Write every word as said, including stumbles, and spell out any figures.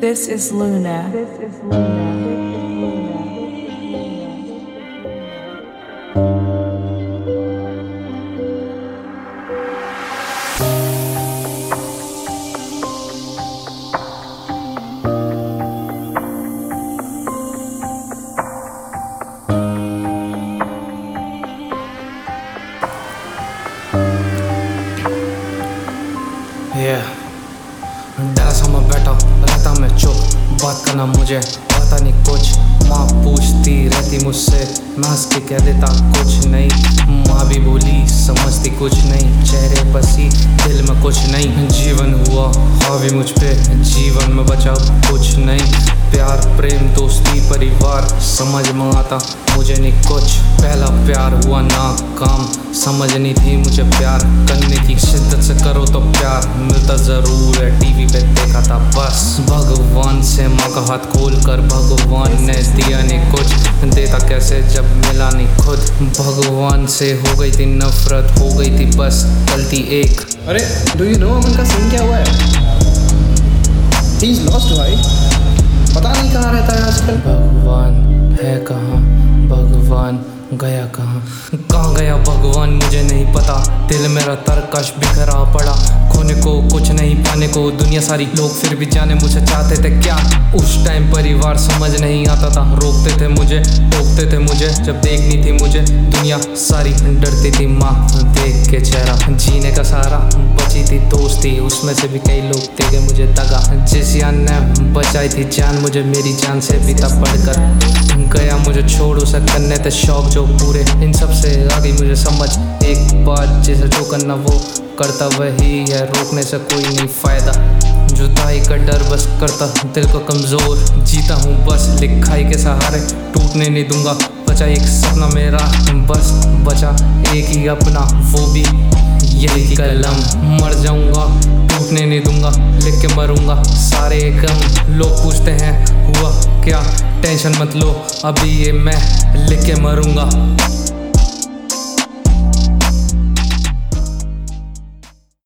This is Luna. This is Luna. Yeah. डरा सा मैं बैठा रहता मैं चुप, बात करना मुझे पता नहीं कुछ। माँ पूछती रहती मुझसे, मैं हंस के कह देता कुछ नहीं। माँ भी बोली समझती कुछ नहीं, चेहरे पर सी दिल में कुछ नहीं। जीवन हुआ हावी मुझ पे, जीवन में बचा कुछ नहीं। प्यार प्रेम दोस्ती परिवार समझ में आता मुझे नहीं कुछ। पहला प्यार हुआ नाकाम, समझ नहीं थी मुझे प्यार करने की। शिद्दत से करो तो प्यार मिलता जरूर है, टीवी पे देखा था बस। भगवान से माँ का हाथ खोल कर भगवान ने दिया नहीं कुछ, देता कैसे जब मिला नहीं खुद। भगवान से हो गई थी नफरत, हो गई थी बस गलती एक। अरे डू यू नो अमन का सीन क्या हुआ है? ही इज लॉस्ट भाई, पता नहीं कहाँ रहता है आजकल। भगवान है कहाँ, भगवान गया कहाँ, कहाँ गया भगवान मुझे नहीं पता। दिल मेरा तरकश बिखरा पड़ा, खोने को कुछ नहीं पाने को दुनिया सारी। लोग फिर भी जाने मुझे चाहते थे क्या, उस टाइम परिवार समझ नहीं आता था। रोकते थे मुझे, टोकते थे मुझे, जब देखनी थी मुझे दुनिया सारी। डरती थी माँ देख के चेहरा, जीने का सहारा बची थी दोस्ती, उसमें से भी कई लोग देखे मुझे दगा। जिस जान ने बचाई थी जान मुझे, मेरी जान से भी तब बढ़कर गया मुझे छोड़। उसे करने थे शौक जो पूरे, इन सब से आ गई मुझे समझ एक बात, जिसे जो करना वो करता वही है, रोकने से कोई नहीं फायदा। जुदाई का डर बस करता दिल को कमज़ोर, जीता हूँ बस लिखाई के सहारे, टूटने नहीं दूंगा। बचा एक सपना मेरा बस, बचा एक ही अपना वो भी यही कलम। मर जाऊंगा टूटने नहीं दूंगा, लिख के मरूंगा सारे गम। लोग पूछते हैं हुआ क्या, टेंशन मत लो अभी ये मैं लिख के मरूंगा।